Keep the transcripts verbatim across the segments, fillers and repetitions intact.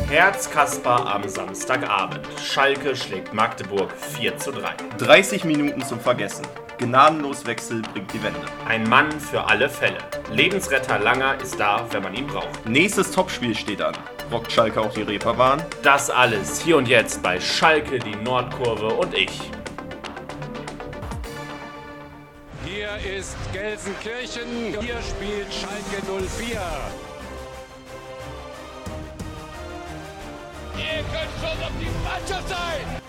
Herzkasper am Samstagabend. Schalke schlägt Magdeburg vier zu drei. dreißig Minuten zum Vergessen. Gnadenlos Wechsel bringt die Wende. Ein Mann für alle Fälle. Lebensretter Langer ist da, wenn man ihn braucht. Nächstes Topspiel steht an. Rockt Schalke auch die Reeperbahn? Das alles hier und jetzt bei Schalke, die Nordkurve und ich. Hier ist Gelsenkirchen, hier spielt Schalke null vier. Ihr könnt schon auf die Mannschaft sein!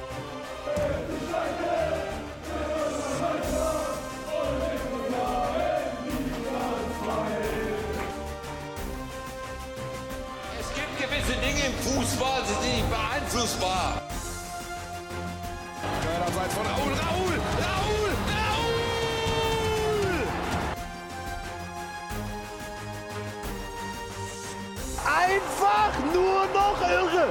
Es gibt gewisse Dinge im Fußball, die sind nicht beeinflussbar. Körnerseits von Raul, Raul, Raul, Raul! Einfach nur noch irre!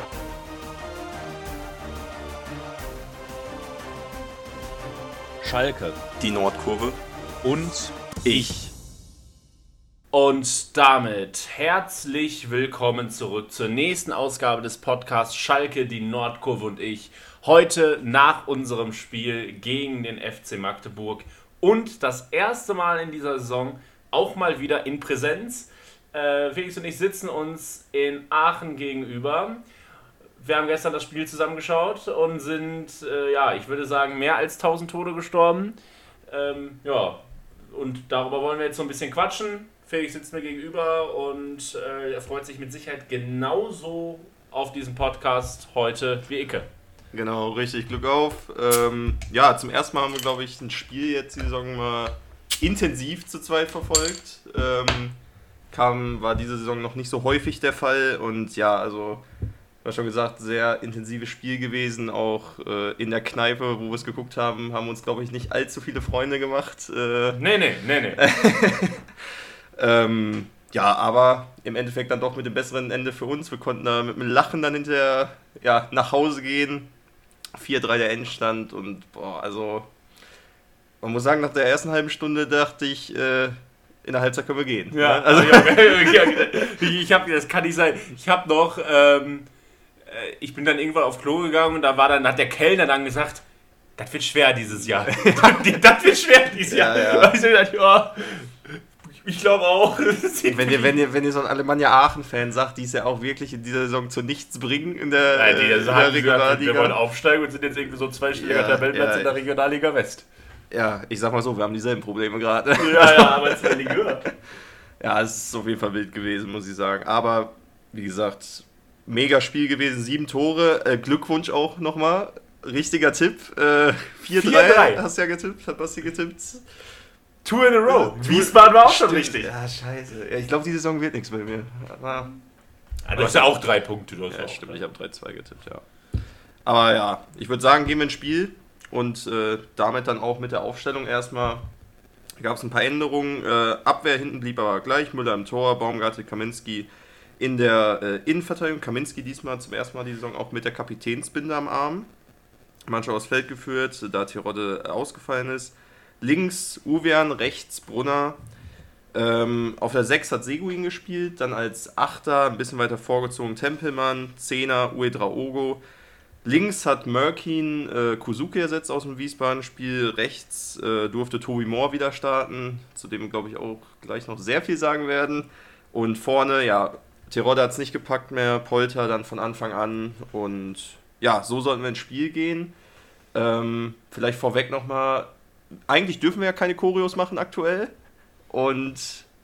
Schalke Die Nordkurve. und ich. Und damit herzlich willkommen zurück zur nächsten Ausgabe des Podcasts Schalke, die Nordkurve und ich. Heute nach unserem Spiel gegen den F C Magdeburg und das erste Mal in dieser Saison auch mal wieder in Präsenz. Äh, Felix und ich sitzen uns in Aachen gegenüber. Wir haben gestern das Spiel zusammengeschaut und sind, äh, ja, ich würde sagen, mehr als tausend Tode gestorben. Ähm, ja, und darüber wollen wir jetzt so ein bisschen quatschen. Felix sitzt mir gegenüber und äh, er freut sich mit Sicherheit genauso auf diesen Podcast heute wie Icke. Genau, richtig, Glück auf. Ähm, ja, zum ersten Mal haben wir, glaube ich, ein Spiel jetzt die Saison mal intensiv zu zweit verfolgt. Ähm, kam, war diese Saison noch nicht so häufig der Fall und ja, also, war schon gesagt, sehr intensives Spiel gewesen, auch äh, in der Kneipe, wo wir es geguckt haben, haben uns, glaube ich, nicht allzu viele Freunde gemacht. Äh, Nee, nee, nee, nee. ähm, ja, aber im Endeffekt dann doch mit dem besseren Ende für uns. Wir konnten da mit einem Lachen dann hinterher ja, nach Hause gehen. vier drei der Endstand und boah, also man muss sagen, nach der ersten halben Stunde dachte ich, äh, in der Halbzeit können wir gehen. Ja, also, ich habe, das kann nicht sein. Ich habe noch, ähm, äh, ich bin dann irgendwann auf Klo gegangen und da war dann, hat der Kellner dann gesagt, das wird schwer dieses Jahr. Das wird schwer dieses Jahr. Ja, ja. Und ich so gedacht, ja, ich glaube auch. wenn, ihr, wenn, ihr, wenn ihr so ein Alemannia Aachen-Fan sagt, die es ja auch wirklich in dieser Saison zu nichts bringen in der, Nein, die äh, in der haben gesagt, wir Regionalliga. wollen aufsteigen und sind jetzt irgendwie so zweistelliger Ja, Tabellenplatz ja. in der Regionalliga West. Ja, ich sag mal so, wir haben dieselben Probleme gerade. Ja, ja, aber es ist ja nicht höher. Ja, es ist auf jeden Fall wild gewesen, muss ich sagen. Aber, wie gesagt, mega Spiel gewesen, sieben Tore. Äh, Glückwunsch auch nochmal. Richtiger Tipp. Äh, vier drei hast du ja getippt, hat Basti getippt. Two in a row. Wiesbaden war auch schon Stimmt. richtig. Ja, scheiße. Ja, ich glaube, die Saison wird nichts bei mir. Aber, Ja, du hast ja auch drei Punkte. Du hast ja, auch stimmt, drei. ich habe drei zwei getippt, ja. Aber ja, ich würde sagen, gehen wir ins Spiel. Und äh, damit dann auch mit der Aufstellung erstmal gab es ein paar Änderungen. Äh, Abwehr hinten blieb aber gleich. Müller im Tor, Baumgartel, Kaminski in der äh, Innenverteidigung. Kaminski diesmal zum ersten Mal die Saison auch mit der Kapitänsbinde am Arm. Mannschaft aufs Feld geführt, da Terodde ausgefallen ist. Links Uwean, rechts Brunner. Ähm, auf der sechs hat Seguin gespielt. Dann als Achter ein bisschen weiter vorgezogen Tempelmann. Zehner Uedraogo. Links hat Mörkin äh, Kuzuki ersetzt aus dem Wiesbaden-Spiel. Rechts äh, durfte Toby Moore wieder starten, zu dem wir, glaube ich, auch gleich noch sehr viel sagen werden. Und vorne, ja, Terodde hat es nicht gepackt mehr, Polter dann von Anfang an. Und ja, so sollten wir ins Spiel gehen. Ähm, vielleicht vorweg nochmal, eigentlich dürfen wir ja keine Choreos machen aktuell. Und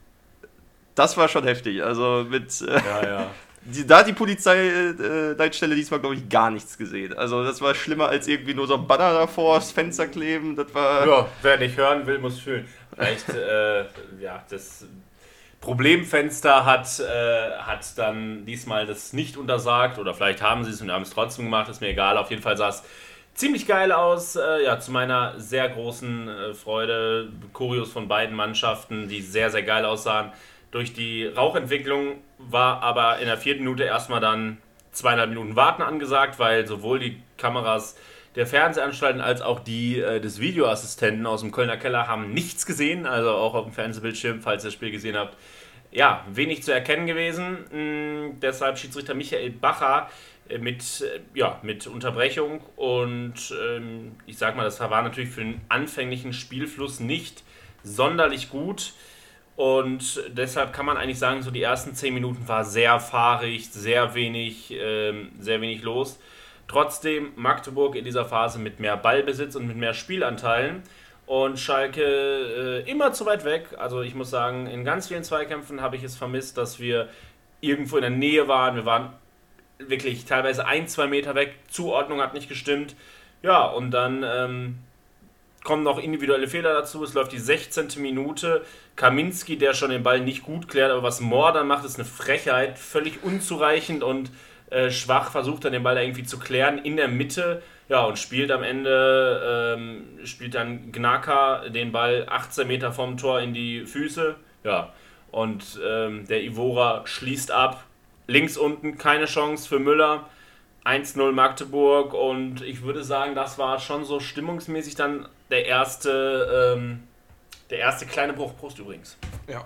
das war schon heftig. Also mit... Äh, Ja, ja. Die, da hat die Polizeileitstelle diesmal, glaube ich, gar nichts gesehen. Also das war schlimmer als irgendwie nur so ein Banner davor, das Fenster kleben. Das war... Ja, wer nicht hören will, muss fühlen. Vielleicht, äh, ja, das Problemfenster hat, äh, hat dann diesmal das nicht untersagt oder vielleicht haben sie es und haben es trotzdem gemacht, ist mir egal. Auf jeden Fall sah es ziemlich geil aus. Äh, ja, zu meiner sehr großen äh, Freude. Choreos von beiden Mannschaften, die sehr, sehr geil aussahen. Durch die Rauchentwicklung war aber in der vierten Minute erstmal dann zweieinhalb Minuten Warten angesagt, weil sowohl die Kameras der Fernsehanstalten als auch die äh, des Videoassistenten aus dem Kölner Keller haben nichts gesehen, also auch auf dem Fernsehbildschirm, falls ihr das Spiel gesehen habt. ja, wenig zu erkennen gewesen. Mh, deshalb Schiedsrichter Michael Bacher äh, mit, äh, ja, mit Unterbrechung. Und ähm, ich sag mal, das war natürlich für den anfänglichen Spielfluss nicht sonderlich gut. Und deshalb kann man eigentlich sagen, so die ersten zehn Minuten war sehr fahrig, sehr wenig, ähm, sehr wenig los. Trotzdem Magdeburg in dieser Phase mit mehr Ballbesitz und mit mehr Spielanteilen. Und Schalke äh, immer zu weit weg. Also ich muss sagen, in ganz vielen Zweikämpfen habe ich es vermisst, dass wir irgendwo in der Nähe waren. Wir waren wirklich teilweise ein, zwei Meter weg. Zuordnung hat nicht gestimmt. Ja, und dann ähm, kommen noch individuelle Fehler dazu. Es läuft die sechzehnte Minute. Kaminski, der schon den Ball nicht gut klärt, aber was Mohr dann macht, ist eine Frechheit. Völlig unzureichend und äh, schwach versucht dann den Ball da irgendwie zu klären in der Mitte. Ja, und spielt am Ende, ähm, spielt dann Gnaka den Ball achtzehn Meter vom Tor in die Füße. Ja, und ähm, der Ivora schließt ab. Links unten keine Chance für Müller. eins null Magdeburg. Und ich würde sagen, das war schon so stimmungsmäßig dann der erste, ähm, der erste kleine Bruch. Prost übrigens. Ja.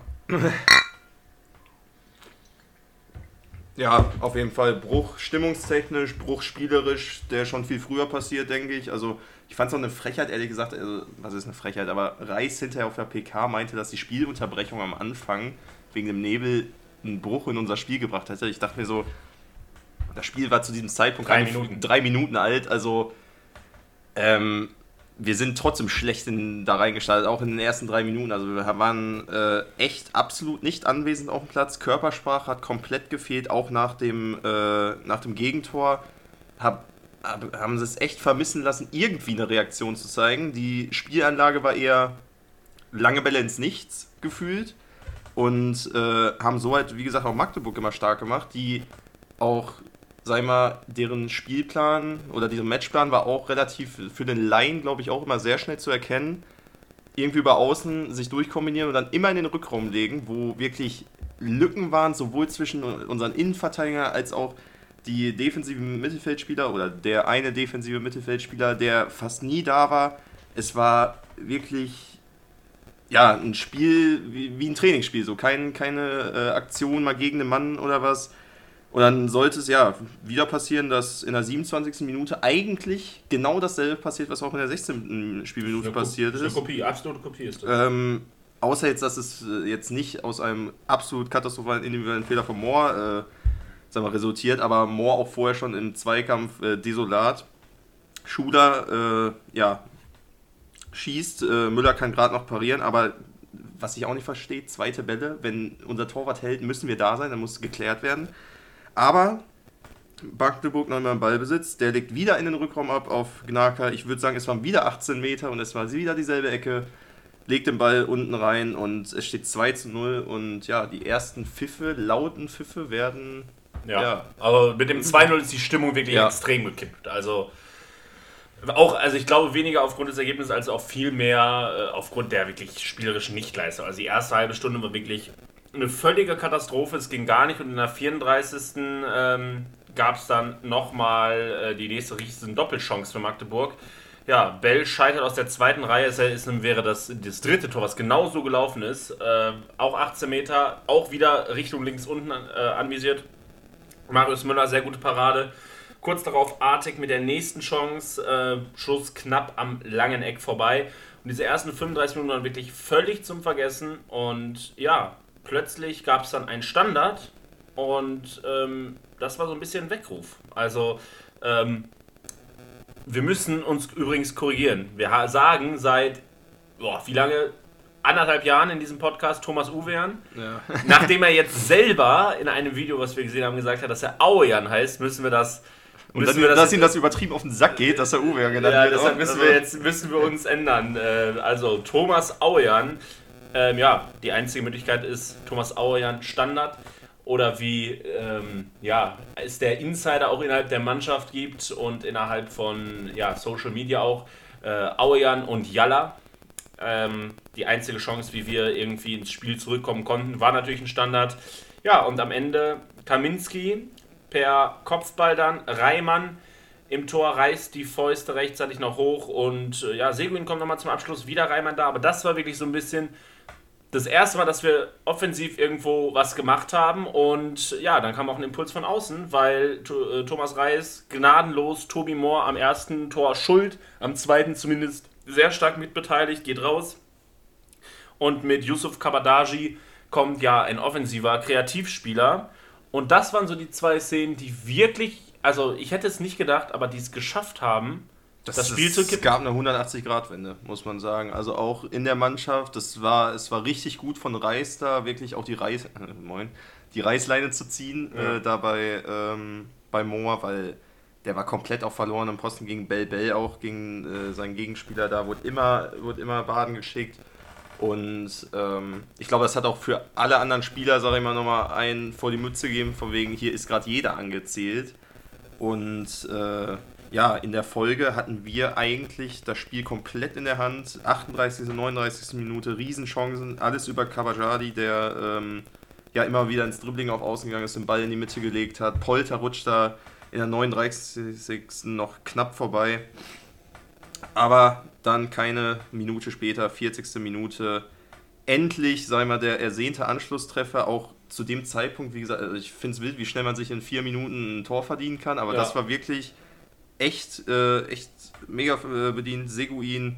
Ja, auf jeden Fall Bruch stimmungstechnisch, Bruch spielerisch, der schon viel früher passiert, denke ich. Also ich fand es auch eine Frechheit, ehrlich gesagt, also was ist eine Frechheit, aber Reis hinterher auf der P K meinte, dass die Spielunterbrechung am Anfang wegen dem Nebel einen Bruch in unser Spiel gebracht hätte. Ich dachte mir so, das Spiel war zu diesem Zeitpunkt drei Minuten, drei Minuten alt, also ähm, wir sind trotzdem schlecht in, da reingestartet, auch in den ersten drei Minuten. Also wir waren äh, echt absolut nicht anwesend auf dem Platz. Körpersprache hat komplett gefehlt, auch nach dem, äh, nach dem Gegentor. Hab, hab, haben sie es echt vermissen lassen, irgendwie eine Reaktion zu zeigen. Die Spielanlage war eher lange Bälle ins Nichts gefühlt. Und äh, haben so halt, wie gesagt, auch Magdeburg immer stark gemacht, die auch, sag ich mal, deren Spielplan oder deren Matchplan war auch relativ für den Laien, glaube ich, auch immer sehr schnell zu erkennen. Irgendwie über außen sich durchkombinieren und dann immer in den Rückraum legen, wo wirklich Lücken waren, sowohl zwischen unseren Innenverteidigern als auch die defensiven Mittelfeldspieler oder der eine defensive Mittelfeldspieler, der fast nie da war. Es war wirklich, ja, ein Spiel wie, wie ein Trainingsspiel, so kein, keine äh, Aktion mal gegen den Mann oder was. Und dann sollte es ja wieder passieren, dass in der siebenundzwanzigsten Minute eigentlich genau dasselbe passiert, was auch in der sechzehnten Spielminute passiert ist. Eine Kopie, absolute Kopie ist das. Ähm, außer jetzt, dass es jetzt nicht aus einem absolut katastrophalen individuellen Fehler von Mohr äh, sagen wir, resultiert, aber Mohr auch vorher schon im Zweikampf äh, desolat. Schuler, äh, ja, schießt, äh, Müller kann gerade noch parieren, aber was ich auch nicht verstehe, zweite Bälle, wenn unser Torwart hält, müssen wir da sein, dann muss geklärt werden. Aber Magdeburg noch einmal im Ballbesitz, der legt wieder in den Rückraum ab auf Gnaka. Ich würde sagen, es waren wieder achtzehn Meter und es war wieder dieselbe Ecke. Legt den Ball unten rein und es steht zwei zu null. Und ja, die ersten Pfiffe, lauten Pfiffe werden... Ja, ja. Aber mit dem zwei null ist die Stimmung wirklich ja. extrem gekippt. Also, auch, also ich glaube weniger aufgrund des Ergebnisses, als auch viel mehr äh, aufgrund der wirklich spielerischen Nichtleistung. Also die erste halbe Stunde war wirklich eine völlige Katastrophe, es ging gar nicht und in der vierunddreißigsten Ähm, gab es dann nochmal äh, die nächste richtige Doppelchance für Magdeburg. Ja, Bell scheitert aus der zweiten Reihe, es ist, wäre das, das dritte Tor, was genauso gelaufen ist. Äh, auch achtzehn Meter, auch wieder Richtung links unten äh, anvisiert. Marius Müller, sehr gute Parade. Kurz darauf Artig mit der nächsten Chance, äh, Schuss knapp am langen Eck vorbei. Und diese ersten fünfunddreißig Minuten waren wirklich völlig zum Vergessen und ja, plötzlich gab es dann einen Standard und ähm, das war so ein bisschen ein Weckruf. Also, ähm, wir müssen uns übrigens korrigieren. Wir ha- sagen seit, boah, wie lange? Anderthalb Jahren in diesem Podcast Thomas Uwean. Ja. Nachdem er jetzt selber in einem Video, was wir gesehen haben, gesagt hat, dass er Auejan heißt, müssen wir das... Und müssen dann, wir das dass ihm das übertrieben auf den Sack geht, dass er Uwean genannt ja, wird. Ja, deshalb müssen wir jetzt müssen wir uns ändern. Also, Thomas Auejan. Ähm, ja, die einzige Möglichkeit ist Thomas Auejan Standard oder wie ähm, ja, es der Insider auch innerhalb der Mannschaft gibt und innerhalb von ja, Social Media auch äh, Auejan und Jalla. Ähm, die einzige Chance, wie wir irgendwie ins Spiel zurückkommen konnten, war natürlich ein Standard. Ja, und am Ende Kaminski per Kopfball dann, Reimann im Tor reißt die Fäuste rechtzeitig noch hoch und äh, ja, Seguin kommt nochmal zum Abschluss, wieder Reimann da, aber das war wirklich so ein bisschen das erste Mal, dass wir offensiv irgendwo was gemacht haben und ja, dann kam auch ein Impuls von außen, weil äh, Thomas Reis gnadenlos Toby Moore am ersten Tor schuld, am zweiten zumindest sehr stark mitbeteiligt, geht raus und mit Yusuf Kabadaji kommt ja ein offensiver Kreativspieler und das waren so die zwei Szenen, die wirklich, also ich hätte es nicht gedacht, aber die es geschafft haben, Das, das Spiel es, zu kippen. Es gab eine hundertachtzig-Grad-Wende, muss man sagen. Also auch in der Mannschaft, das war, es war richtig gut von Reis da, wirklich auch die Reis, äh, moin, die Reißleine zu ziehen, ja. äh, da bei, ähm, bei Moore, weil der war komplett auf verlorenem Posten gegen Bell Bell, auch gegen äh, seinen Gegenspieler, da wurde immer, wurde immer Baden geschickt. Und ähm, ich glaube, das hat auch für alle anderen Spieler, sage ich mal, nochmal einen vor die Mütze gegeben, von wegen, hier ist gerade jeder angezählt. Und äh, ja, in der Folge hatten wir eigentlich das Spiel komplett in der Hand. achtunddreißigste neununddreißigste Minute, Riesenchancen, alles über Kabajadi, der ähm, ja immer wieder ins Dribbling auf Außen gegangen ist, den Ball in die Mitte gelegt hat. Polter rutscht da in der neununddreißigsten noch knapp vorbei. Aber dann keine Minute später, vierzigste Minute, endlich, sei mal, der ersehnte Anschlusstreffer, auch zu dem Zeitpunkt, wie gesagt, also ich finde es wild, wie schnell man sich in vier Minuten ein Tor verdienen kann, aber ja. Das war wirklich echt, äh, echt mega äh, bedient. Seguin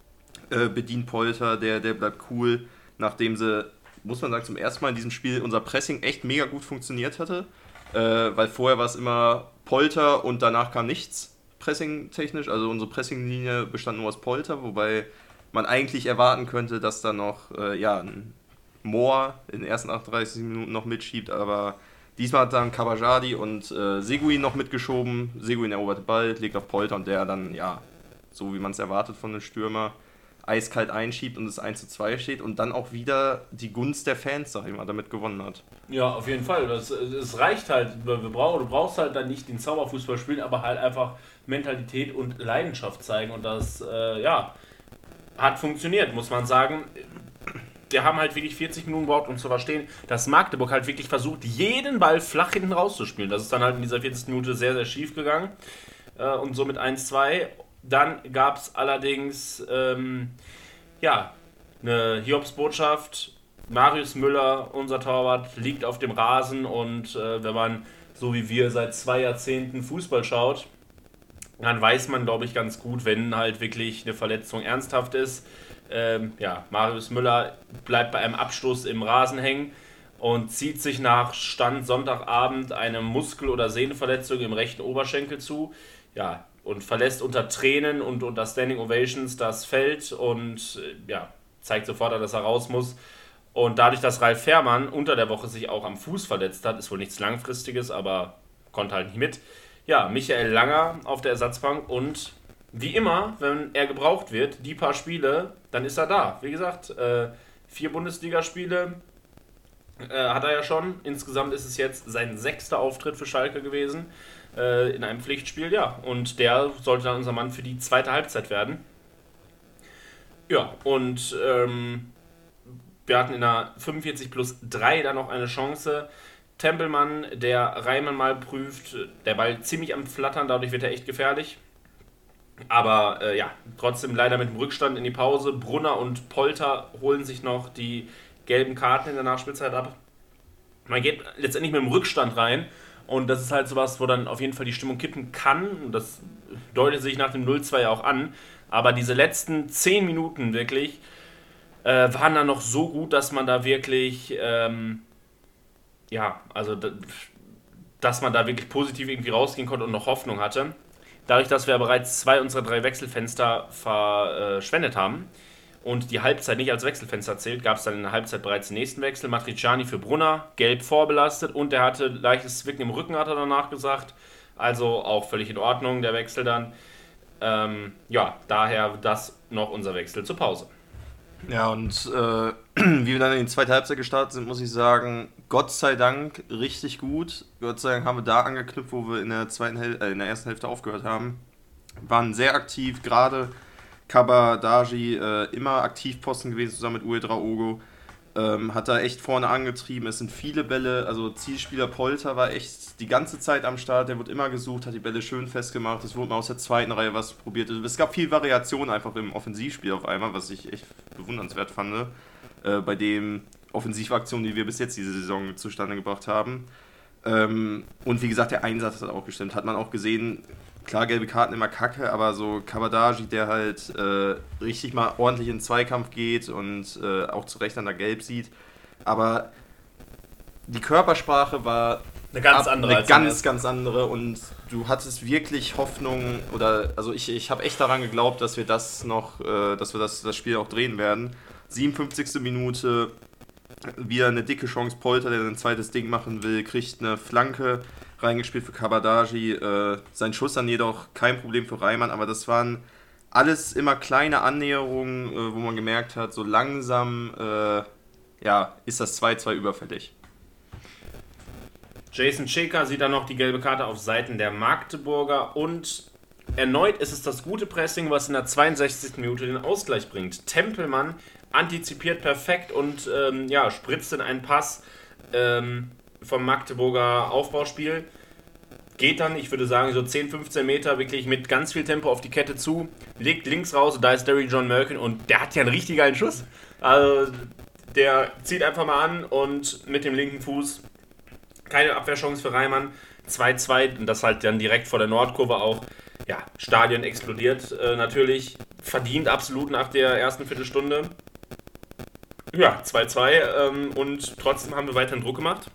äh, bedient Polter, der, der bleibt cool, nachdem sie, muss man sagen, zum ersten Mal in diesem Spiel unser Pressing echt mega gut funktioniert hatte, äh, weil vorher war es immer Polter und danach kam nichts. Pressing-technisch, also unsere Pressing-Linie bestand nur aus Polter, wobei man eigentlich erwarten könnte, dass da noch äh, ja, ein Moore in den ersten achtunddreißig Minuten noch mitschiebt, aber diesmal hat dann Kabajadi und äh, Seguin noch mitgeschoben. Seguin erobert den Ball, legt auf Polter und der dann, ja, so wie man es erwartet von einem Stürmer, eiskalt einschiebt und es eins zu zwei steht und dann auch wieder die Gunst der Fans, sag ich mal, damit gewonnen hat. Ja, auf jeden Fall. Das, es reicht halt. Wir brauchen, du brauchst halt dann nicht den Zauberfußball spielen, aber halt einfach Mentalität und Leidenschaft zeigen und das, äh, ja, hat funktioniert, muss man sagen. Wir haben halt wirklich vierzig Minuten gebraucht, um zu verstehen, dass Magdeburg halt wirklich versucht, jeden Ball flach hinten rauszuspielen. Das ist dann halt in dieser vierzigsten Minute sehr, sehr schief gegangen äh, und somit eins zwei. Dann gab es allerdings ähm, ja, eine Hiobsbotschaft. Marius Müller, unser Torwart, liegt auf dem Rasen und äh, wenn man, so wie wir, seit zwei Jahrzehnten Fußball schaut, dann weiß man, glaube ich, ganz gut, wenn halt wirklich eine Verletzung ernsthaft ist. Ähm, ja, Marius Müller bleibt bei einem Abstoß im Rasen hängen und zieht sich nach Stand Sonntagabend eine Muskel- oder Sehnenverletzung im rechten Oberschenkel zu. Ja, und verlässt unter Tränen und unter Standing Ovations das Feld und äh, ja, zeigt sofort, dass er raus muss. Und dadurch, dass Ralf Fährmann unter der Woche sich auch am Fuß verletzt hat, ist wohl nichts Langfristiges, aber konnte halt nicht mit. Ja, Michael Langer auf der Ersatzbank und wie immer, wenn er gebraucht wird, die paar Spiele, dann ist er da. Wie gesagt, äh, vier Bundesligaspiele äh, hat er ja schon. Insgesamt ist es jetzt sein sechster Auftritt für Schalke gewesen äh, in einem Pflichtspiel. Ja, und der sollte dann unser Mann für die zweite Halbzeit werden. Ja, und ähm, wir hatten in der fünfundvierzig plus drei dann noch eine Chance. Tempelmann, der Reimann mal prüft, der Ball ziemlich am Flattern, dadurch wird er echt gefährlich. Aber äh, ja, trotzdem leider mit dem Rückstand in die Pause. Brunner und Polter holen sich noch die gelben Karten in der Nachspielzeit ab. Man geht letztendlich mit dem Rückstand rein und das ist halt sowas, wo dann auf jeden Fall die Stimmung kippen kann. Und das deutet sich nach dem null zwei ja auch an. Aber diese letzten zehn Minuten wirklich äh, waren dann noch so gut, dass man da wirklich, ähm, ja, also dass man da wirklich positiv irgendwie rausgehen konnte und noch Hoffnung hatte. Dadurch, dass wir bereits zwei unserer drei Wechselfenster verschwendet haben und die Halbzeit nicht als Wechselfenster zählt, gab es dann in der Halbzeit bereits den nächsten Wechsel. Matriciani für Brunner, gelb vorbelastet und der hatte leichtes Zwicken im Rücken, hat er danach gesagt. Also auch völlig in Ordnung, der Wechsel dann. Ähm, ja, daher das noch unser Wechsel zur Pause. Ja, und äh, wie wir dann in die zweite Halbzeit gestartet sind, muss ich sagen, Gott sei Dank richtig gut. Gott sei Dank haben wir da angeknüpft, wo wir in der zweiten Häl- äh, in der ersten Hälfte aufgehört haben. Waren sehr aktiv, gerade Kabadaji äh, immer Aktivposten gewesen, zusammen mit Uedraogo. Ähm, hat da echt vorne angetrieben, es sind viele Bälle, also Zielspieler Polter war echt die ganze Zeit am Start, der wurde immer gesucht, hat die Bälle schön festgemacht, es wurde mal aus der zweiten Reihe was probiert. Es gab viel Variation einfach im Offensivspiel auf einmal, was ich echt bewundernswert fand. äh, bei den Offensivaktionen, die wir bis jetzt diese Saison zustande gebracht haben. Ähm, und wie gesagt, der Einsatz hat auch gestimmt. Hat man auch gesehen, klar, gelbe Karten immer kacke, aber so Kabadaji, der halt äh, richtig mal ordentlich in den Zweikampf geht und äh, auch zu Recht an der Gelb sieht. Aber die Körpersprache war eine ganz ab, andere. Eine als ganz, ganz andere und du hattest wirklich Hoffnung, oder also ich, ich habe echt daran geglaubt, dass wir das noch, äh, dass wir das, das Spiel auch drehen werden. siebenundfünfzigste Minute, wieder eine dicke Chance, Polter, der ein zweites Ding machen will, kriegt eine Flanke reingespielt für Kabadaji. Äh, sein Schuss dann jedoch kein Problem für Reimann, aber das waren alles immer kleine Annäherungen, äh, wo man gemerkt hat, so langsam äh, ja, ist das zwei zwei überfällig. Jason Cheka sieht dann noch die gelbe Karte auf Seiten der Magdeburger und erneut ist es das gute Pressing, was in der zweiundsechzigsten Minute den Ausgleich bringt. Tempelmann antizipiert perfekt und ähm, ja, spritzt in einen Pass ähm, vom Magdeburger Aufbauspiel. Geht dann, ich würde sagen, so zehn, fünfzehn Meter wirklich mit ganz viel Tempo auf die Kette zu, legt links raus und da ist Derrick John Merkin und der hat ja einen richtig geilen Schuss. Also der zieht einfach mal an und mit dem linken Fuß keine Abwehrchance für Reimann. zwei zwei und das halt dann direkt vor der Nordkurve auch. Ja, Stadion explodiert äh, natürlich. Verdient absolut nach der ersten Viertelstunde. Ja, zwei zwei ähm, und trotzdem haben wir weiterhin Druck gemacht.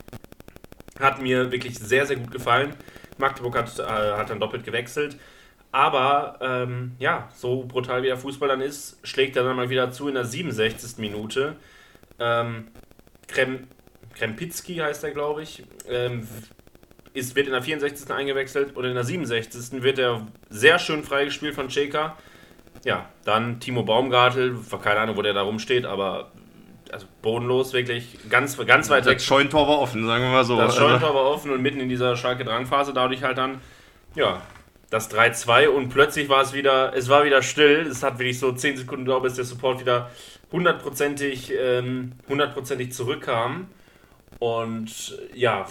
Hat mir wirklich sehr, sehr gut gefallen. Magdeburg hat, äh, hat dann doppelt gewechselt. Aber ähm, ja, so brutal wie der Fußball dann ist, schlägt er dann mal wieder zu in der siebenundsechzigsten Minute. Ähm, Krem, Krempicki heißt er, glaube ich. Ähm, ist, wird in der vierundsechzigsten eingewechselt und in der siebenundsechzigsten wird er sehr schön freigespielt von Cheka. Ja, dann Timo Baumgartel, keine Ahnung, wo der da rumsteht, aber also bodenlos, wirklich ganz, ganz weit weg. Das Scheunentor war offen, sagen wir mal so. Das Scheunentor war offen und mitten in dieser Schalke-Drangphase dadurch halt dann, ja, das drei zwei und plötzlich war es wieder, es war wieder still. Es hat wirklich so zehn Sekunden gedauert, bis der Support wieder hundertprozentig, ähm, hundertprozentig zurückkam. Und ja,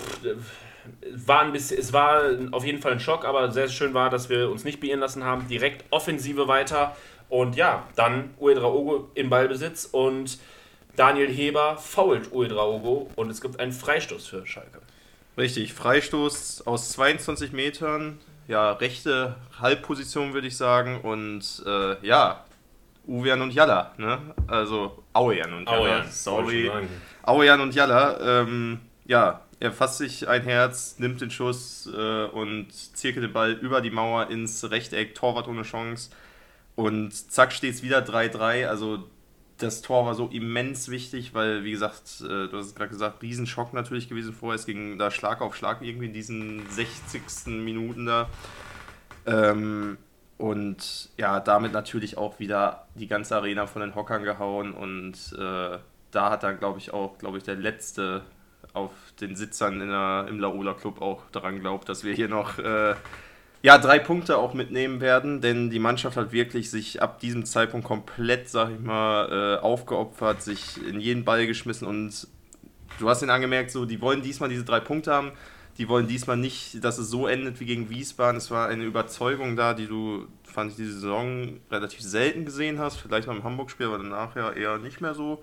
war ein bisschen, es war auf jeden Fall ein Schock, aber sehr schön war, dass wir uns nicht beirren lassen haben. Direkt Offensive weiter und ja, dann Uedraogo im Ballbesitz und Daniel Heber foult Uedraogo und es gibt einen Freistoß für Schalke. Richtig, Freistoß aus zweiundzwanzig Metern, ja, rechte Halbposition würde ich sagen und äh, ja, Uwean und Jalla, ne? Also Auean und Jalla, Auean, sorry. Auean und Jalla, ähm, ja, er fasst sich ein Herz, nimmt den Schuss äh, und zirkelt den Ball über die Mauer ins Rechteck, Torwart ohne Chance und zack steht es wieder drei drei, also das Tor war so immens wichtig, weil, wie gesagt, äh, du hast es gerade gesagt, Riesenschock natürlich gewesen vorher. Es ging da Schlag auf Schlag irgendwie in diesen sechzigsten Minuten da. Ähm, und ja, damit natürlich auch wieder die ganze Arena von den Hockern gehauen. Und äh, da hat dann, glaube ich, auch, glaube ich, der Letzte auf den Sitzern in der, im Laola Club auch daran geglaubt, dass wir hier noch äh, ja, drei Punkte auch mitnehmen werden, denn die Mannschaft hat wirklich sich ab diesem Zeitpunkt komplett, sag ich mal, äh, aufgeopfert, sich in jeden Ball geschmissen und du hast ihnen angemerkt, so, die wollen diesmal diese drei Punkte haben, die wollen diesmal nicht, dass es so endet wie gegen Wiesbaden. Es war eine Überzeugung da, die du, fand ich, diese Saison relativ selten gesehen hast, vielleicht mal im Hamburg-Spiel, aber danach ja eher nicht mehr so.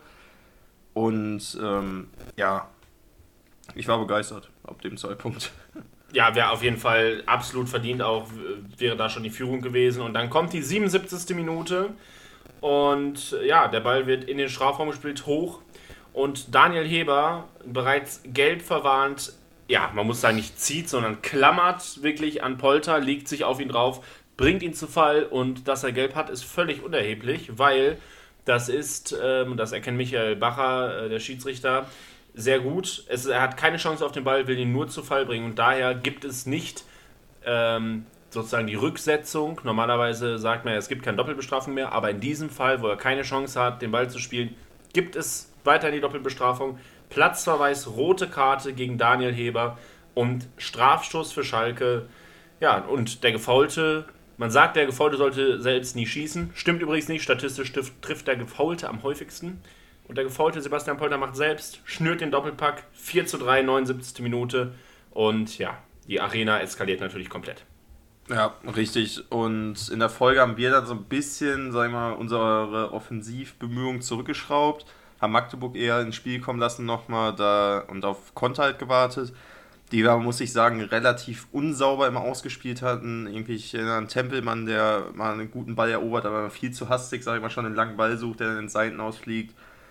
Und ähm, ja, ich war begeistert ab dem Zeitpunkt. Ja, wäre auf jeden Fall absolut verdient, auch wäre da schon die Führung gewesen. Und dann kommt die siebenundsiebzigste Minute und ja, der Ball wird in den Strafraum gespielt, hoch. Und Daniel Heber, bereits gelb verwarnt, ja, man muss sagen, nicht zieht, sondern klammert wirklich an Polter, legt sich auf ihn drauf, bringt ihn zu Fall. Und dass er gelb hat, ist völlig unerheblich, weil das ist, ähm, das erkennt Michael Bacher, äh, der Schiedsrichter, sehr gut. Es, er hat keine Chance auf den Ball, will ihn nur zu Fall bringen. Und daher gibt es nicht ähm, sozusagen die Rücksetzung. Normalerweise sagt man ja, es gibt keine Doppelbestrafung mehr. Aber in diesem Fall, wo er keine Chance hat, den Ball zu spielen, gibt es weiterhin die Doppelbestrafung. Platzverweis, rote Karte gegen Daniel Heber und Strafstoß für Schalke. Ja, und der Gefaulte, man sagt, der Gefaulte sollte selbst nie schießen. Stimmt übrigens nicht. Statistisch trifft der Gefaulte am häufigsten. Und der gefaulte Sebastian Polter macht selbst, schnürt den Doppelpack, vier zu drei, neunundsiebzigste Minute. Und ja, die Arena eskaliert natürlich komplett. Ja, richtig. Und in der Folge haben wir dann so ein bisschen, sagen wir mal, unsere Offensivbemühungen zurückgeschraubt. haben Magdeburg eher ins Spiel kommen lassen nochmal da und auf Konter halt gewartet. Die wir, muss ich sagen, relativ unsauber immer ausgespielt hatten. Irgendwie ich erinnere an Tempelmann, der mal einen guten Ball erobert, aber viel zu hastig, sag ich mal, schon einen langen Ball sucht, der in den Seiten ausfliegt.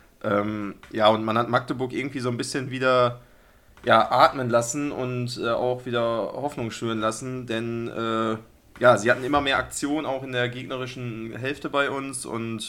Ähm, ja, und man hat Magdeburg irgendwie so ein bisschen wieder ja, atmen lassen und äh, auch wieder Hoffnung schüren lassen, denn äh, ja, sie hatten immer mehr Aktion auch in der gegnerischen Hälfte bei uns und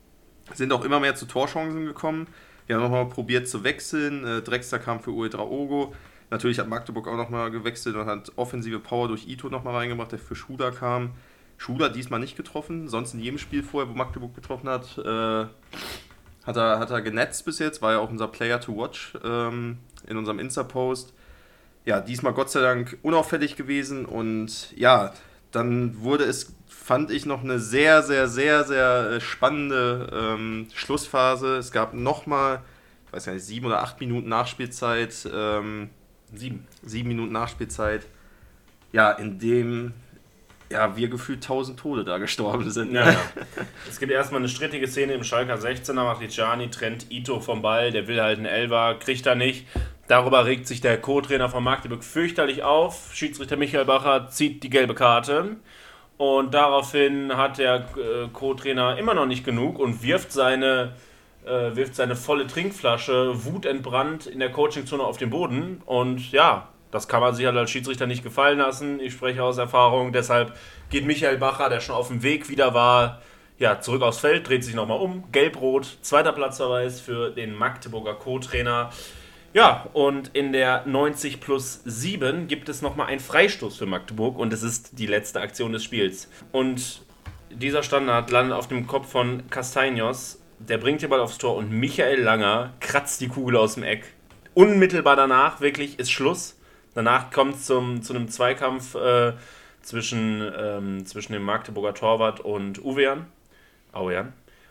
sind auch immer mehr zu Torchancen gekommen. Wir haben nochmal probiert zu wechseln. Äh, Drexler kam für Uedraogo. Natürlich hat Magdeburg auch nochmal gewechselt und hat offensive Power durch Ito nochmal reingebracht, der für Schuler kam. Schuler diesmal nicht getroffen, sonst in jedem Spiel vorher, wo Magdeburg getroffen hat, äh, hat, er, hat er genetzt bis jetzt, war ja auch unser Player to Watch ähm, in unserem Insta-Post. Ja, diesmal Gott sei Dank unauffällig gewesen und ja, dann wurde es, fand ich, noch eine sehr, sehr, sehr, sehr spannende ähm, Schlussphase. Es gab nochmal, ich weiß gar nicht, sieben oder acht Minuten Nachspielzeit, ähm, Sieben. Sieben Minuten Nachspielzeit, ja, in dem ja, wir gefühlt tausend Tode da gestorben sind. Ja, ja. Es gibt erstmal eine strittige Szene im Schalker sechzehner, Matriciani trennt Ito vom Ball, der will halt einen Elfer, kriegt er nicht. Darüber regt sich der Co-Trainer von Magdeburg fürchterlich auf. Schiedsrichter Michael Bacher zieht die gelbe Karte. Und daraufhin hat der äh, Co-Trainer immer noch nicht genug und wirft seine... Äh, wirft seine volle Trinkflasche wutentbrannt in der Coachingzone auf den Boden und ja, das kann man sich halt als Schiedsrichter nicht gefallen lassen, ich spreche aus Erfahrung, deshalb geht Michael Bacher, der schon auf dem Weg wieder war, ja, zurück aufs Feld, dreht sich nochmal um, gelb-rot, zweiter Platzverweis für den Magdeburger Co-Trainer. Ja, und in der neunzig plus sieben gibt es nochmal einen Freistoß für Magdeburg und es ist die letzte Aktion des Spiels. Und dieser Standard landet auf dem Kopf von Castaños. Der bringt den Ball aufs Tor und Michael Langer kratzt die Kugel aus dem Eck. Unmittelbar danach, wirklich, ist Schluss. Danach kommt es zu einem Zweikampf äh, zwischen, ähm, zwischen dem Magdeburger Torwart und Uwean. Auean.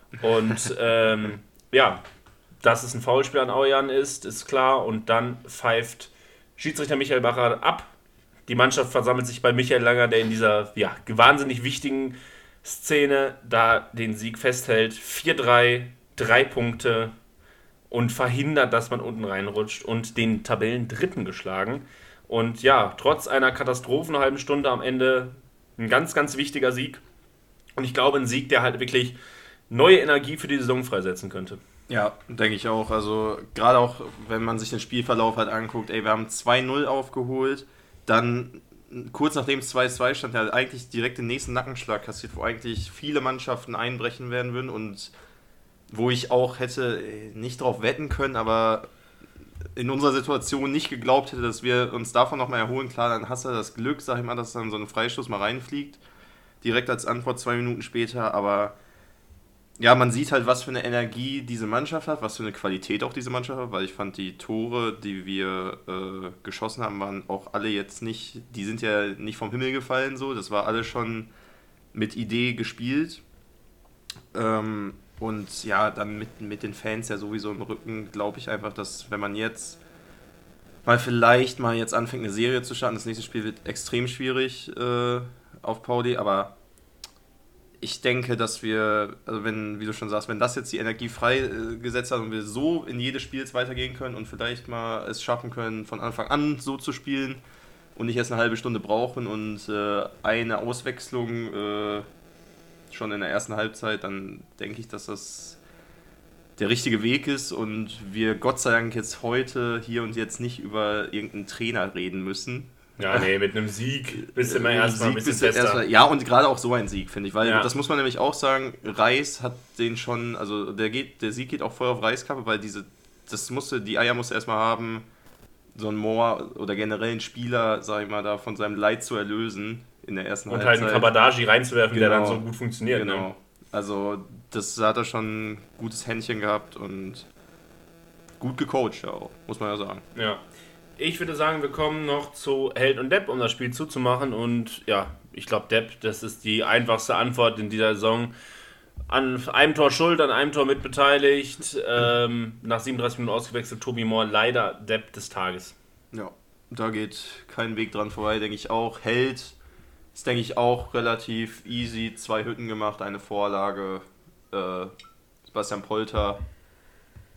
Und ähm, ja, dass es ein Foulspiel an Auean ist, ist klar. Und dann pfeift Schiedsrichter Michael Bacher ab. Die Mannschaft versammelt sich bei Michael Langer, der in dieser ja, wahnsinnig wichtigen Szene da den Sieg festhält. vier drei, drei Punkte und verhindert, dass man unten reinrutscht und den Tabellendritten geschlagen. Und ja, trotz einer katastrophenhalben Stunde am Ende ein ganz, ganz wichtiger Sieg. Und ich glaube, ein Sieg, der halt wirklich neue Energie für die Saison freisetzen könnte. Ja, denke ich auch. Also gerade auch, wenn man sich den Spielverlauf halt anguckt, ey, wir haben zwei null aufgeholt, dann kurz nachdem es zwei zwei stand, er hat eigentlich direkt den nächsten Nackenschlag kassiert, wo eigentlich viele Mannschaften einbrechen werden würden und wo ich auch hätte nicht drauf wetten können, aber in unserer Situation nicht geglaubt hätte, dass wir uns davon nochmal erholen. Klar, dann hast du das Glück, sag ich mal, dass dann so ein Freistoß mal reinfliegt, direkt als Antwort zwei Minuten später, aber ja, man sieht halt, was für eine Energie diese Mannschaft hat, was für eine Qualität auch diese Mannschaft hat, weil ich fand, die Tore, die wir äh, geschossen haben, waren auch alle jetzt nicht, die sind ja nicht vom Himmel gefallen so, das war alles schon mit Idee gespielt. Ähm, und ja, dann mit, mit den Fans ja sowieso im Rücken, glaube ich einfach, dass wenn man jetzt mal vielleicht mal jetzt anfängt, eine Serie zu starten, das nächste Spiel wird extrem schwierig äh, auf Pauli, aber ich denke, dass wir, also wenn, wie du schon sagst, wenn das jetzt die Energie freigesetzt hat und wir so in jedes Spiel jetzt weitergehen können und vielleicht mal es schaffen können, von Anfang an so zu spielen und nicht erst eine halbe Stunde brauchen und äh, eine Auswechslung äh, schon in der ersten Halbzeit, dann denke ich, dass das der richtige Weg ist und wir Gott sei Dank jetzt heute hier und jetzt nicht über irgendeinen Trainer reden müssen. Ja, nee, mit einem Sieg bist du immer Äh, erstmal ein Sieg bisschen bist du fester. erstmal- ja, und gerade auch so ein Sieg, finde ich, weil Ja. das muss man nämlich auch sagen, Reis hat den schon, also der geht, der Sieg geht auch voll auf Reiskappe, weil diese, das musste, die Eier musste erstmal haben, so ein Moor oder generell einen Spieler, sag ich mal, da von seinem Leid zu erlösen in der ersten Und halt Halbzeit. einen Kabadaji reinzuwerfen, der Genau. dann so gut funktioniert. Genau. Ne? Also das hat er schon ein gutes Händchen gehabt und gut gecoacht ja auch, muss man ja sagen. Ja. Ich würde sagen, wir kommen noch zu Held und Depp, um das Spiel zuzumachen. Und ja, ich glaube, Depp, das ist die einfachste Antwort in dieser Saison. An einem Tor schuld, an einem Tor mitbeteiligt. Ähm, nach siebenunddreißig Minuten ausgewechselt, Tobi Moore, leider Depp des Tages. Ja, da geht kein Weg dran vorbei, denke ich auch. Held ist, denke ich, auch relativ easy. Zwei Hütten gemacht, eine Vorlage. Äh, Sebastian Polter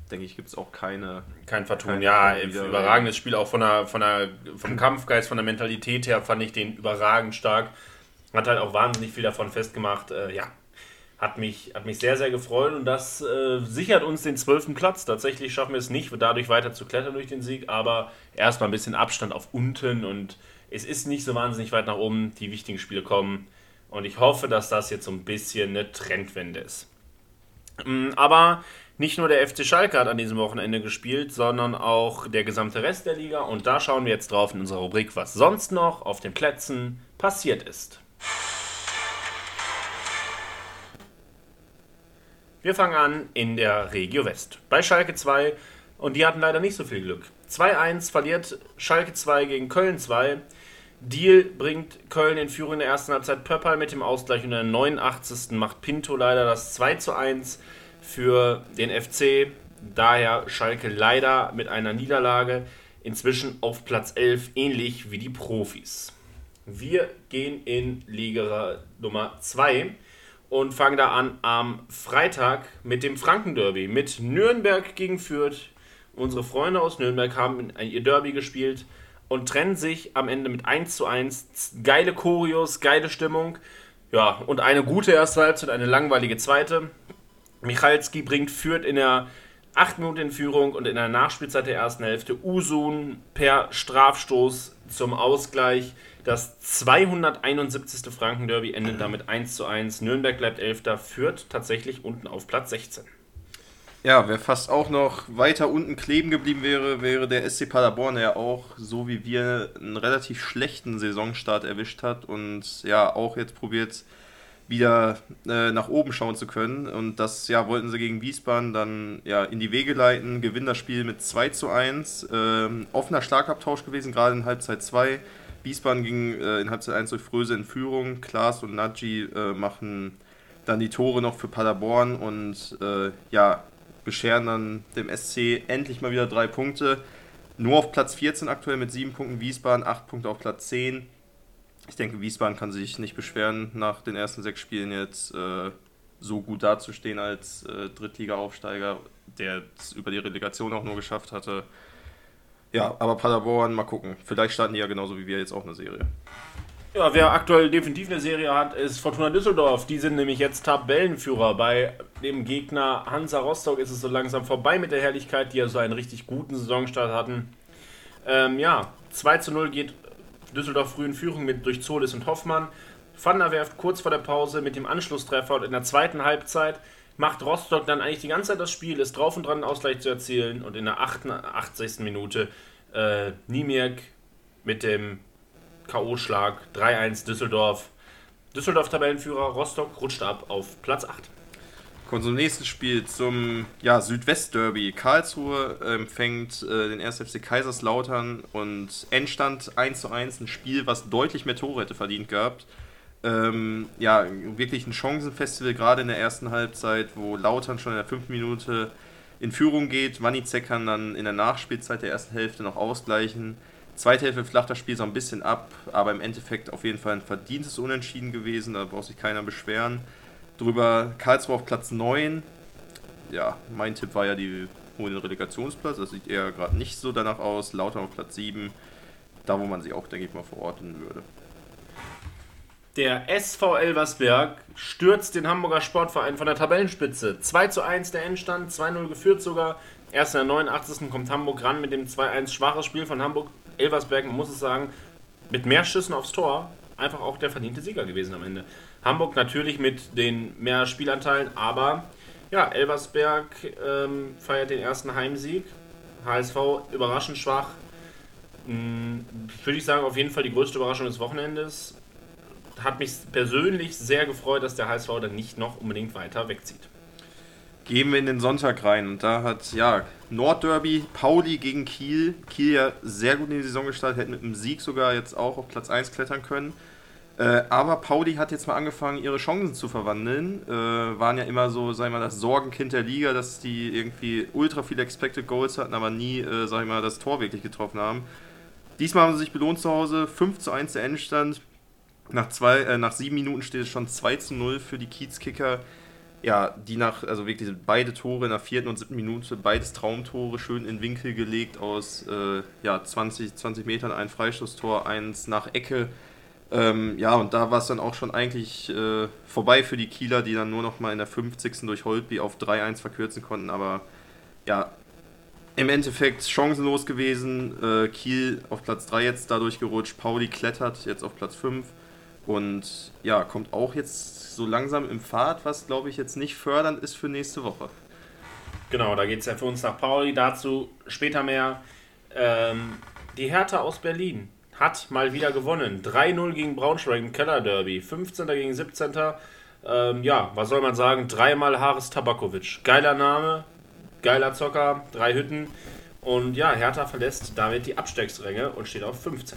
denke ich, gibt es auch keine... Kein Vertun, keine ja, wieder, überragendes Spiel, auch von der, von der, vom Kampfgeist, von der Mentalität her fand ich den überragend stark. Hat halt auch wahnsinnig viel davon festgemacht, äh, ja, hat mich, hat mich sehr, sehr gefreut und das äh, sichert uns den zwölften Platz. Tatsächlich schaffen wir es nicht, dadurch weiter zu klettern durch den Sieg, aber erstmal ein bisschen Abstand auf unten und es ist nicht so wahnsinnig weit nach oben, die wichtigen Spiele kommen und ich hoffe, dass das jetzt so ein bisschen eine Trendwende ist. Aber nicht nur der F C Schalke hat an diesem Wochenende gespielt, sondern auch der gesamte Rest der Liga und da schauen wir jetzt drauf in unserer Rubrik, was sonst noch auf den Plätzen passiert ist. Wir fangen an in der Regio West bei Schalke zwei und die hatten leider nicht so viel Glück. zwei eins verliert Schalke zwei gegen Köln zwei. Deal bringt Köln in Führung in der ersten Halbzeit. Pöppal mit dem Ausgleich und in der neunundachtzigsten macht Pinto leider das zwei zu eins für den F C. Daher Schalke leider mit einer Niederlage inzwischen auf Platz elf, ähnlich wie die Profis. Wir gehen in Liga Nummer zwei. Und fangen da an am Freitag mit dem Franken-Derby, mit Nürnberg gegen Fürth. Unsere Freunde aus Nürnberg haben ihr Derby gespielt und trennen sich am Ende mit eins zu eins. Geile Choreos, geile Stimmung. Ja, und eine gute erste Halbzeit, eine langweilige zweite. Michalski bringt Fürth in der acht Minuten in Führung und in der Nachspielzeit der ersten Hälfte Usun per Strafstoß zum Ausgleich. Das zweihunderteinundsiebzigste Franken-Derby endet damit eins zu eins. Nürnberg bleibt Elfter, Fürth tatsächlich unten auf Platz sechzehn. Ja, wer fast auch noch weiter unten kleben geblieben wäre, wäre der S C Paderborn, der auch, so wie wir, einen relativ schlechten Saisonstart erwischt hat und ja, auch jetzt probiert, wieder äh, nach oben schauen zu können. Und das ja, wollten sie gegen Wiesbaden dann ja, in die Wege leiten, gewinnen das Spiel mit zwei zu eins. Ähm, offener Schlagabtausch gewesen, gerade in Halbzeit zwei. Wiesbaden ging äh, in Halbzeit eins durch Fröse in Führung. Klaas und Nagy äh, machen dann die Tore noch für Paderborn und äh, ja, bescheren dann dem S C endlich mal wieder drei Punkte. Nur auf Platz vierzehn aktuell mit sieben Punkten, Wiesbaden acht Punkte auf Platz zehn. Ich denke, Wiesbaden kann sich nicht beschweren, nach den ersten sechs Spielen jetzt äh, so gut dazustehen als äh, Drittliga-Aufsteiger, der es über die Relegation auch nur geschafft hatte. Ja, aber Paderborn, mal gucken. Vielleicht starten die ja genauso wie wir jetzt auch eine Serie. Ja, wer aktuell definitiv eine Serie hat, ist Fortuna Düsseldorf. Die sind nämlich jetzt Tabellenführer. Bei dem Gegner Hansa Rostock ist es so langsam vorbei mit der Herrlichkeit, die ja so einen richtig guten Saisonstart hatten. Ähm, ja, zwei zu null geht Düsseldorf früh in Führung mit durch Zolis und Hoffmann. Van der Werft kurz vor der Pause mit dem Anschlusstreffer und in der zweiten Halbzeit macht Rostock dann eigentlich die ganze Zeit das Spiel, ist drauf und dran, einen Ausgleich zu erzielen und in der achtundachtzigsten Minute äh, Niemirk mit dem K O-Schlag drei eins Düsseldorf. Düsseldorf Tabellenführer, Rostock rutscht ab auf Platz acht. Kommen zum nächsten Spiel, zum ja, Südwest-Derby. Karlsruhe empfängt äh, den ersten F C Kaiserslautern und Endstand eins zu eins, ein Spiel, was deutlich mehr Tore hätte verdient gehabt. Ähm, ja, wirklich ein Chancenfestival, gerade in der ersten Halbzeit, wo Lautern schon in der fünften Minute in Führung geht. Wanizek kann dann in der Nachspielzeit der ersten Hälfte noch ausgleichen. Zweite Hälfte flacht das Spiel so ein bisschen ab, aber im Endeffekt auf jeden Fall ein verdientes Unentschieden gewesen, da braucht sich keiner beschweren. Drüber Karlsruhe auf Platz neun. Ja, mein Tipp war ja, die holen den Relegationsplatz, das sieht eher gerade nicht so danach aus. Lautern auf Platz sieben, da wo man sie auch, denke ich mal, verorten würde. Der S V Elversberg stürzt den Hamburger Sportverein von der Tabellenspitze. zwei zu eins der Endstand, zwei null geführt sogar. Erst in der neunundachtzigsten kommt Hamburg ran mit dem zwei eins. Schwaches Spiel von Hamburg. Elversberg, man muss es sagen, mit mehr Schüssen aufs Tor einfach auch der verdiente Sieger gewesen am Ende. Hamburg natürlich mit den mehr Spielanteilen, aber ja, Elversberg ähm, feiert den ersten Heimsieg. H S V überraschend schwach. Hm, würde ich sagen, auf jeden Fall die größte Überraschung des Wochenendes. Hat mich persönlich sehr gefreut, dass der H S V dann nicht noch unbedingt weiter wegzieht. Gehen wir in den Sonntag rein und da hat, ja, Nordderby, Pauli gegen Kiel. Kiel ja sehr gut in die Saison gestartet, hätten mit einem Sieg sogar jetzt auch auf Platz eins klettern können. Äh, aber Pauli hat jetzt mal angefangen, ihre Chancen zu verwandeln. Äh, waren ja immer so, sag ich mal, das Sorgenkind der Liga, dass die irgendwie ultra viele Expected Goals hatten, aber nie, äh, sag ich mal, das Tor wirklich getroffen haben. Diesmal haben sie sich belohnt zu Hause, fünf zu eins der Endstand. Nach, zwei, äh, nach sieben Minuten steht es schon zwei zu null für die Kiezkicker. ja, die nach, also wirklich beide Tore in der vierten und siebten Minute, beides Traumtore, schön in Winkel gelegt aus äh, ja, zwanzig, zwanzig Metern, ein Freistoßtor, eins nach Ecke. Ähm, ja, und da war es dann auch schon eigentlich äh, vorbei für die Kieler, die dann nur noch mal in der fünfzigsten durch Holtby auf drei eins verkürzen konnten, aber ja, im Endeffekt chancenlos gewesen. Äh, Kiel auf Platz drei jetzt dadurch gerutscht, Pauli klettert jetzt auf Platz fünf und ja, kommt auch jetzt so langsam im Fahrt, was glaube ich jetzt nicht fördernd ist für nächste Woche. Genau, da geht es ja für uns nach Pauli, dazu später mehr. Ähm, die Hertha aus Berlin hat mal wieder gewonnen. drei null gegen Braunschweig im Keller-Derby. fünfzehnter gegen siebzehnter Ähm, ja, was soll man sagen? Dreimal Haris Tabakovic. Geiler Name, geiler Zocker, drei Hütten. Und ja, Hertha verlässt damit die Abstiegsränge und steht auf fünfzehn.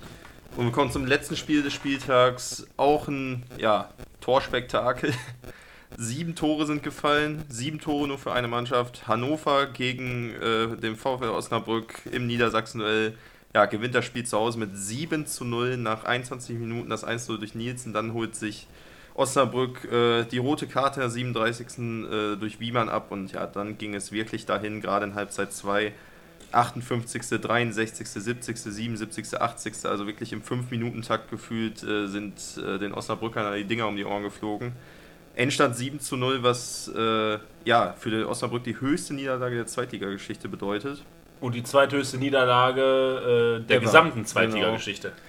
Und wir kommen zum letzten Spiel des Spieltags. Auch ein ja, Torspektakel. Sieben Tore sind gefallen. Sieben Tore nur für eine Mannschaft. Hannover gegen äh, den VfL Osnabrück im Niedersachsen-Duell. Ja, gewinnt das Spiel zu Hause mit sieben zu null nach einundzwanzig Minuten, das eins zu null durch Nielsen. Dann holt sich Osnabrück äh, die rote Karte in der siebenunddreißigsten Äh, durch Wiemann ab. Und ja, dann ging es wirklich dahin, gerade in Halbzeit zwei. achtundfünfzigste, dreiundsechzigste, siebzigste, siebenundsiebzigste, achtzigste Also wirklich im fünf Minuten Takt gefühlt äh, sind äh, den Osnabrückern die Dinger um die Ohren geflogen. Endstand sieben zu null, was äh, ja, für den Osnabrück die höchste Niederlage der Zweitligageschichte bedeutet. Und die zweithöchste Niederlage äh, der Ever. gesamten Zweitligageschichte. Genau.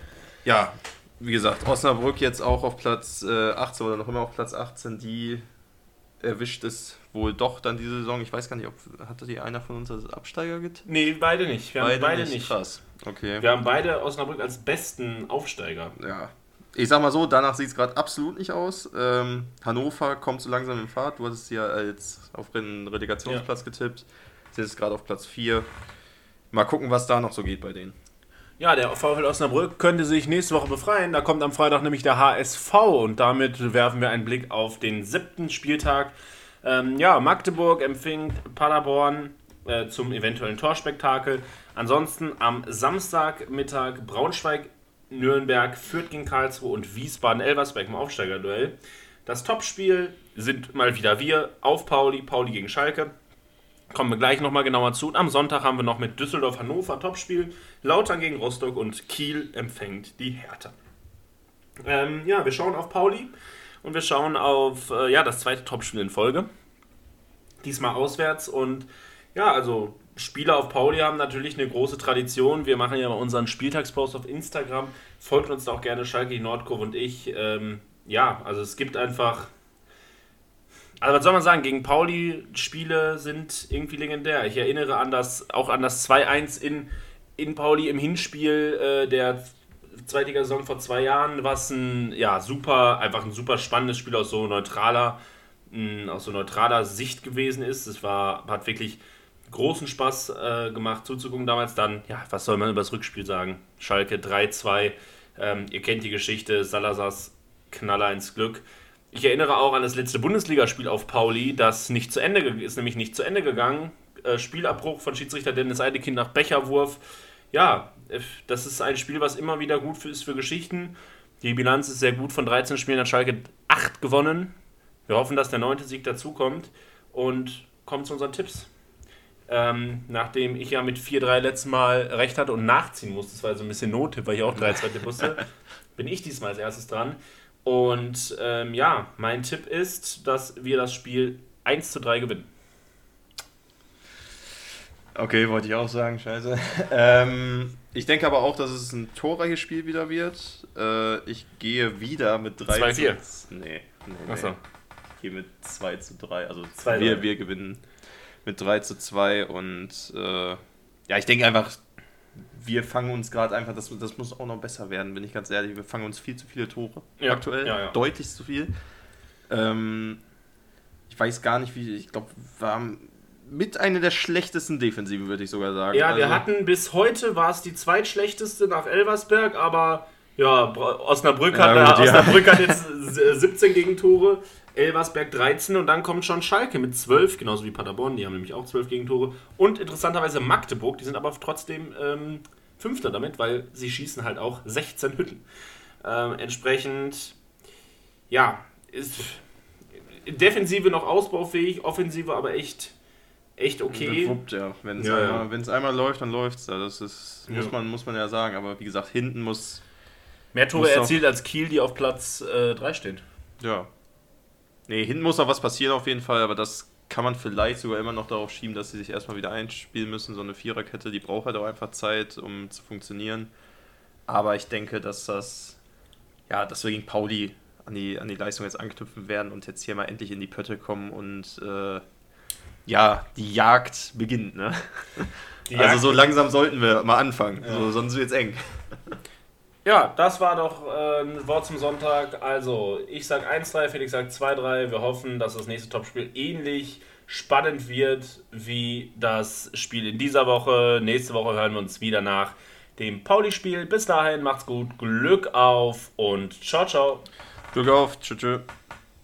Ja, wie gesagt, Osnabrück jetzt auch auf Platz äh, achtzehn oder noch immer auf Platz achtzehn, die erwischt es wohl doch dann diese Saison. Ich weiß gar nicht, ob hatte die einer von uns als Absteiger getippt? Nee, beide nicht. Wir haben beide nicht. Krass. Okay. Wir haben beide Osnabrück als besten Aufsteiger. Ja. Ich sag mal so, danach sieht es gerade absolut nicht aus. Ähm, Hannover kommt so langsam in Fahrt. Du hattest ja als auf den Relegationsplatz ja. getippt. Sind jetzt gerade auf Platz vier. Mal gucken, was da noch so geht bei denen. Ja, der VfL Osnabrück könnte sich nächste Woche befreien. Da kommt am Freitag nämlich der H S V und damit werfen wir einen Blick auf den siebten Spieltag. Ähm, ja, Magdeburg empfängt Paderborn äh, zum eventuellen Torspektakel. Ansonsten am Samstagmittag Braunschweig, Nürnberg, Fürth gegen Karlsruhe und Wiesbaden-Elversberg im Aufsteigerduell. Das Topspiel sind mal wieder wir auf Pauli, Pauli gegen Schalke. Kommen wir gleich nochmal genauer zu. Und am Sonntag haben wir noch mit Düsseldorf-Hannover Topspiel. Lautern gegen Rostock und Kiel empfängt die Hertha. Ähm, ja, wir schauen auf Pauli und wir schauen auf äh, ja, das zweite Topspiel in Folge. Diesmal auswärts und ja, also Spieler auf Pauli haben natürlich eine große Tradition. Wir machen ja mal unseren Spieltagspost auf Instagram. Folgt uns da auch gerne, Schalke, die Nordkurve und ich. Ähm, ja, also es gibt einfach... Also was soll man sagen, gegen Pauli Spiele sind irgendwie legendär. Ich erinnere an das, auch an das zwei eins in, in Pauli im Hinspiel äh, der Zweitligasaison vor zwei Jahren, was ein ja super, einfach ein super spannendes Spiel aus so neutraler, mh, aus so neutraler Sicht gewesen ist. Es war, hat wirklich großen Spaß äh, gemacht zuzugucken damals. Dann, ja, was soll man über das Rückspiel sagen? Schalke drei zwei, ähm, ihr kennt die Geschichte, Salazars Knaller ins Glück. Ich erinnere auch an das letzte Bundesligaspiel auf Pauli, das nicht zu Ende ist, nämlich nicht zu Ende gegangen. Äh, Spielabbruch von Schiedsrichter Dennis Eidekind nach Becherwurf. Ja, das ist ein Spiel, was immer wieder gut für, ist für Geschichten. Die Bilanz ist sehr gut. Von dreizehn Spielen hat Schalke acht gewonnen. Wir hoffen, dass der neunte Sieg dazukommt. Und kommen zu unseren Tipps. Ähm, nachdem ich ja mit vier drei letztes Mal recht hatte und nachziehen musste, das war so ein bisschen Not-Tipp, weil ich auch drei zwei tippen musste, bin ich diesmal als erstes dran. Und ähm, ja, mein Tipp ist, dass wir das Spiel eins zu drei gewinnen. Okay, wollte ich auch sagen, scheiße. ähm, ich denke aber auch, dass es ein torreiches Spiel wieder wird. Äh, ich gehe wieder mit drei zwei vier. Nee, nee, nee. Achso. Ich gehe mit zwei zu drei. Also zwei wir, wir gewinnen mit drei zu zwei. Und äh, ja, ich denke einfach, wir fangen uns gerade einfach, das, das muss auch noch besser werden, bin ich ganz ehrlich. Wir fangen uns viel zu viele Tore ja, aktuell, ja, ja. deutlich zu viel. Ähm, ich weiß gar nicht, wie, ich glaube, wir haben mit einer der schlechtesten Defensiven, würde ich sogar sagen. Ja, also, wir hatten bis heute, war es die zweitschlechteste nach Elversberg, aber ja, Osnabrück hat, ja, gut, äh, ja. Osnabrück hat jetzt siebzehn Gegentore, Elversberg dreizehn und dann kommt schon Schalke mit zwölf, genauso wie Paderborn, die haben nämlich auch zwölf Gegentore und interessanterweise Magdeburg, die sind aber trotzdem ähm, Fünfter damit, weil sie schießen halt auch sechzehn Hütten. Ähm, entsprechend, ja, ist, Defensive noch ausbaufähig, Offensive aber echt, echt okay. Wuppt, ja. Wenn es Ja, einmal, ja. einmal läuft, dann läuft es. Das ist, Ja. muss, man, muss man ja sagen. Aber wie gesagt, hinten muss... Mehr Tore muss doch- erzielt als Kiel, die auf Platz drei steht. Ja. Nee, hinten muss noch was passieren auf jeden Fall, aber das kann man vielleicht sogar immer noch darauf schieben, dass sie sich erstmal wieder einspielen müssen. So eine Viererkette, die braucht halt auch einfach Zeit, um zu funktionieren. Aber ich denke, dass das, ja, dass wir gegen Pauli an die, an die Leistung jetzt anknüpfen werden und jetzt hier mal endlich in die Pötte kommen und äh, ja, die Jagd beginnt, ne? Die also Jagd- so langsam sollten wir mal anfangen, Ja. so, sonst wird es eng. Ja, das war doch äh, ein Wort zum Sonntag. Also, ich sag eins drei, Felix sagt zwei drei. Wir hoffen, dass das nächste Topspiel ähnlich spannend wird wie das Spiel in dieser Woche. Nächste Woche hören wir uns wieder nach dem Pauli-Spiel. Bis dahin, macht's gut, Glück auf und ciao, ciao. Glück auf, tschüss. tschüss.